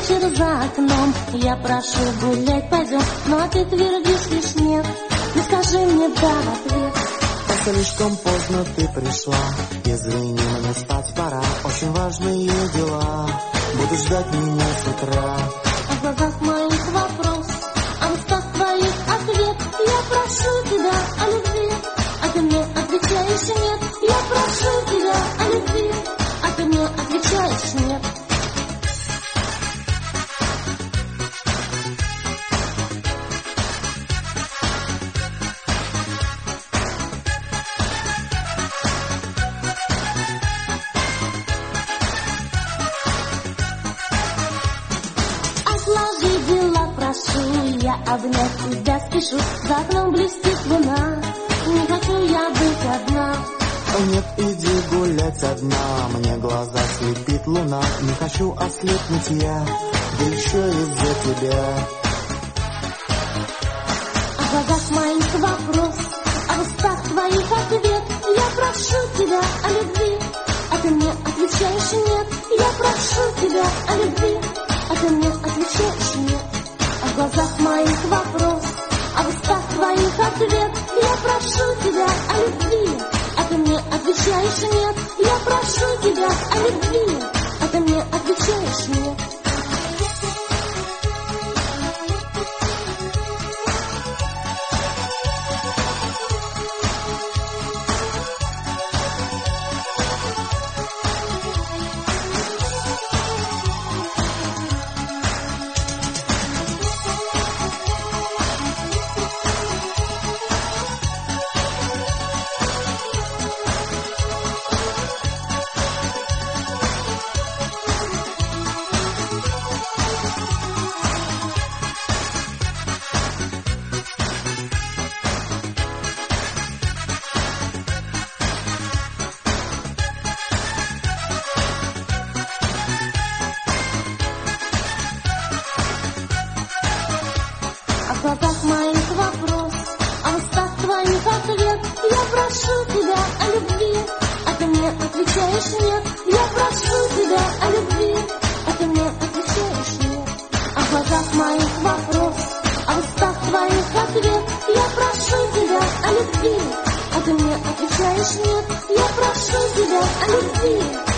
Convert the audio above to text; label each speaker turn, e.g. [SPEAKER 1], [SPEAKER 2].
[SPEAKER 1] вечер за окном. Я прошу гулять, пойдем, но ты твердишь лишь нет. Не скажи мне да в ответ.
[SPEAKER 2] Слишком поздно ты пришла, извини, мне спать пора. Очень важные дела, буду ждать меня с утра.
[SPEAKER 1] А в глазах моих вопрос, а в устах твоих ответ. Я прошу тебя о любви, а ты мне отвечаешь нет. Я прошу тебя о любви, а ты мне отвечаешь нет. Отложи дела, прошу, я обнять тебя спешу. За окном блестит луна, не хочу я быть одна.
[SPEAKER 2] Нет, иди гулять одна, мне глаза слепит луна. Не хочу ослепнуть я, да еще из-за тебя.
[SPEAKER 1] А в глазах моих вопрос, а в устах твоих ответ. Я прошу тебя о любви, а ты мне отвечаешь нет. Я прошу тебя о любви, а ты мне отвечаешь нет. А в глазах моих вопрос, а в устах твоих ответ. Я прошу тебя о любви, а ты мне отвечаешь нет. Я прошу тебя о любви, а ты мне отвечаешь нет. А в глазах моих вопрос, а в устах твоих ответ. Я прошу тебя о любви, а ты мне отвечаешь нет. Я прошу тебя о любви, а ты мне отвечаешь нет. А в глазах моих вопрос, а в устах твоих ответ. Я прошу тебя о любви, а ты мне отвечаешь нет. Я прошу тебя о любви,